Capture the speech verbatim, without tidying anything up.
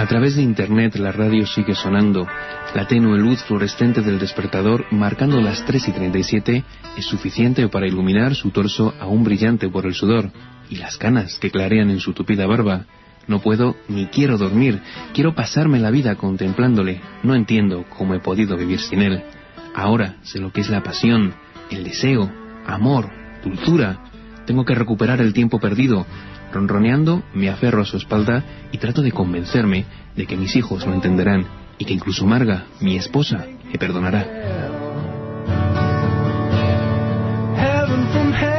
través de internet la radio sigue sonando. La tenue luz fluorescente del despertador, marcando las tres y treinta y siete, es suficiente para iluminar su torso aún brillante por el sudor, y las canas que clarean en su tupida barba. No puedo ni quiero dormir, quiero pasarme la vida contemplándole. No entiendo cómo he podido vivir sin él. Ahora sé lo que es la pasión, el deseo, amor, dulzura. Tengo que recuperar el tiempo perdido. Ronroneando, me aferro a su espalda y trato de convencerme de que mis hijos lo entenderán y que incluso Marga, mi esposa, me perdonará. Heaven from heaven.